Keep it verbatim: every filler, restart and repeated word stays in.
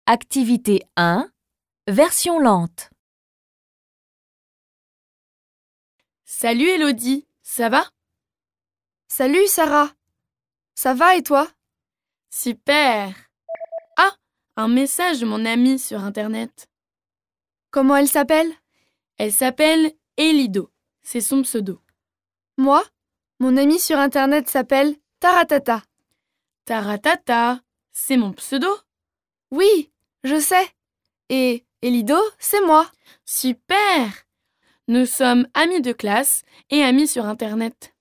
Activité un, version lente. Salut Élodie, ça va? Salut Sarah, ça va et toi? Super! Ah, un message de mon amie sur Internet. Comment elle s'appelle? Elle s'appelle Elido, c'est son pseudo. Moi, mon amie sur Internet s'appelle Taratata. Taratata, c'est mon pseudo? Oui, je sais. Et Elido, c'est moi. Super! Nous sommes amis de classe et amis sur Internet.